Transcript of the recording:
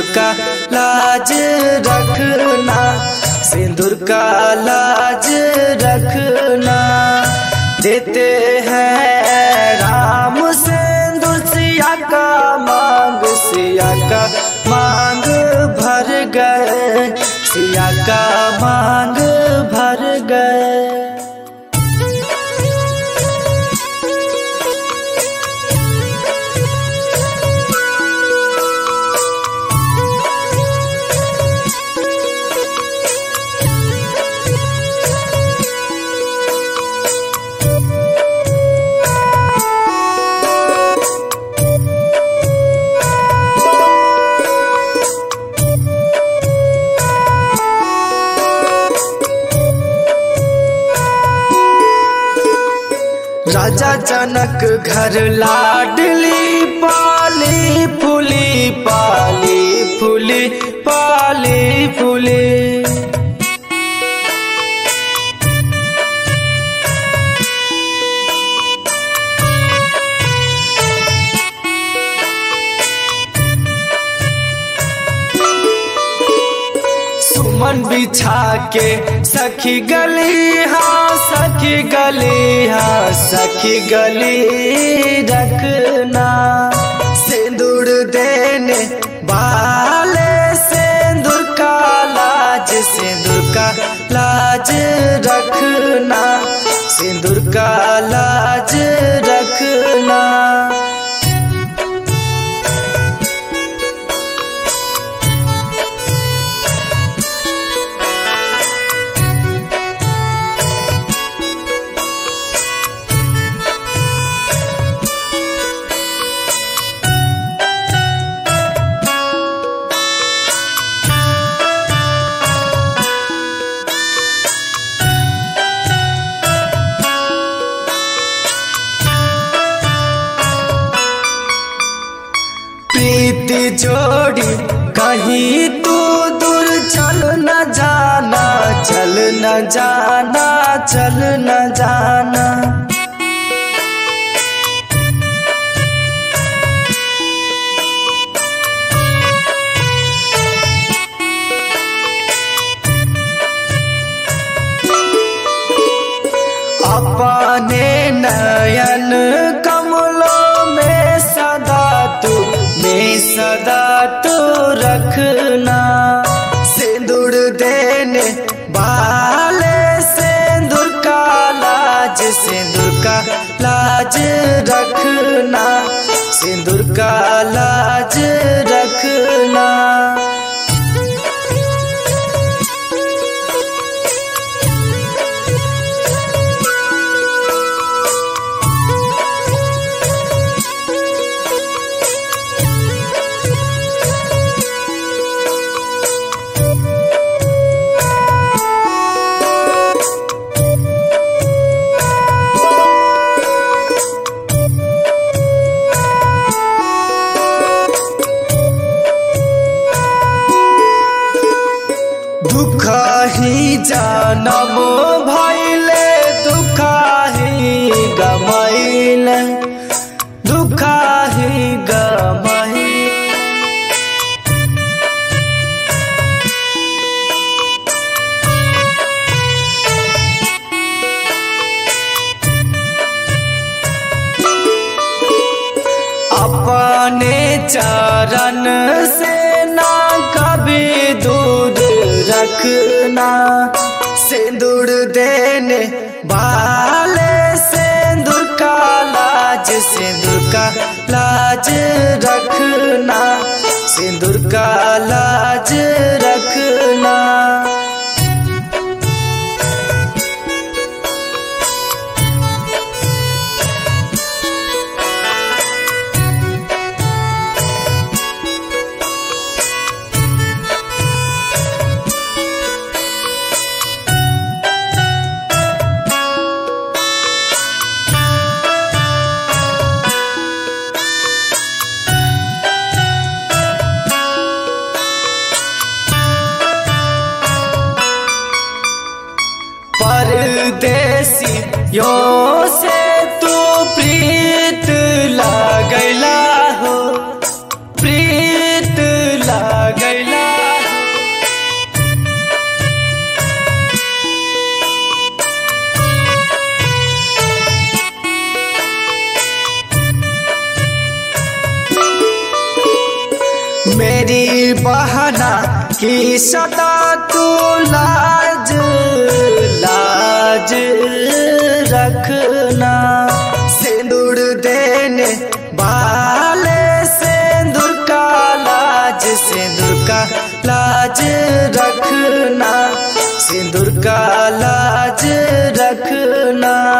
का लाज रखना, सिंदूर का लाज रखना। देते हैं राम सिंदूर सिया का मांग भर गए, सिया का मांग भर गए। राजा जनक घर लाडली पाली फूली, पाली फूली, पाली फूली। सुमन बिछा के सखी गली, हाँ सखी गली, हाँ सखी गली रखना। सिंदूर देने वाले सिंदूर का लाज, सिंदूर का लाज रखना, सिंदूर का लाज रखना। प्रीति जोड़ी कहीं तू दूर चल न जाना, चल न जाना, चल न जाना। अपने नयन कमलों में सदा तू रखना। सिंदूर देने वाले सिंदूर का लाज, सिंदूर का लाज रखना, सिंदूर का लाज रखना। दुखा ही जानम भइले, दुखा ही गमैले, दुखा ही गमैले। अपने चरण से ना कभी दूर रखना। सिंदूर देने वाले सिंदूर का लाज, सिंदूर का लाज रखना, सिंदूर का लाज रखना। परदेसियों से तू प्रीत लगैला हो, प्रीत लग कहना कि सदा तू लाज लाज रखना। सिंदूर देने वाले सिंदूर का लाज रखना, सिंदूर का लाज रखना।